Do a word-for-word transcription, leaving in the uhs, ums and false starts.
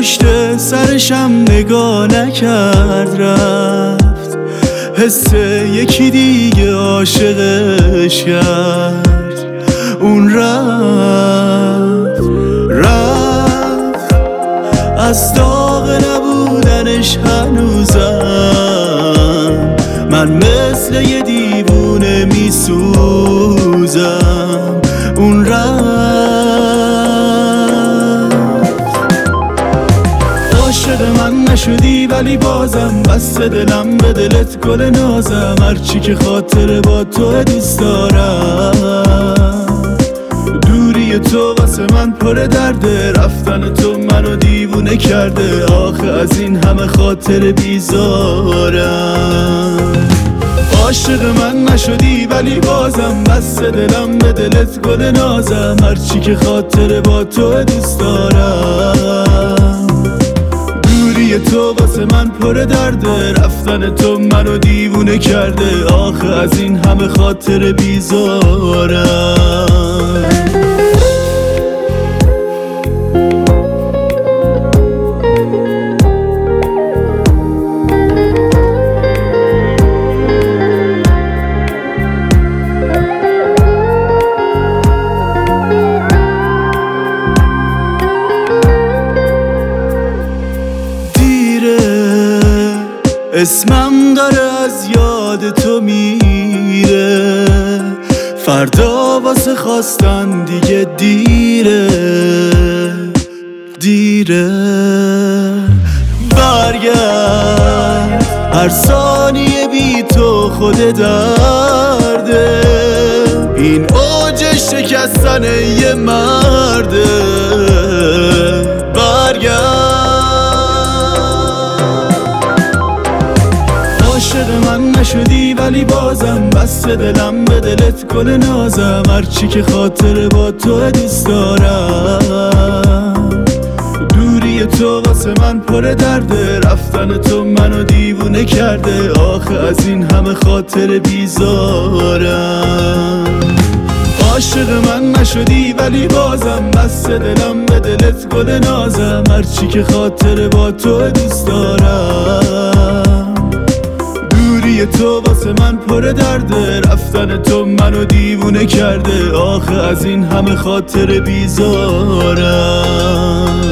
پشت سرشم نگاه نکرد رفت، حس یکی دیگه عاشقش کرد. اون رفت رفت از داغ نبودنش هنوزم من مثل یه دیوونه میسوزم. اون رفت عاشق من نشدی ولی بازم بسته دلم به دلت گل نازم. هرچی که خاطر با تو دوست دارم، دوری تو واسه من پر درده، رفتن تو منو دیوونه کرده. آخه از این همه خاطر بیزارم. عاشق من نشدی ولی بازم بسته دلم به دلت گل نازم. هرچی که خاطر با تو دوست دارم، دوری تو واسه من پر درده، رفتن تو منو دیوونه کرده. آخه از این همه خاطر بیزارم. اسمم داره از یاد تو میره، فردا واسه خواستن دیگه دیره دیره. برگرد هر ثانیه بی تو خود درده، این اوج شکستن یه مرده. برگرد عاشق من نشدی ولی بازم بسته دلم به دلت گل نازم. هرچی که خاطر با تو دوست دارم، دوری تو واسه من پر درده، رفتن تو منو دیوونه کرده. آخه از این همه خاطر بیزارم. عاشق من نشدی ولی بازم بسته دلم به دلت گل نازم. هرچی که خاطر با تو دوست دارم، دوری تو واسه من پر درده، رفتن تو منو دیوونه کرده. آخه از این همه خاطر بیزارم.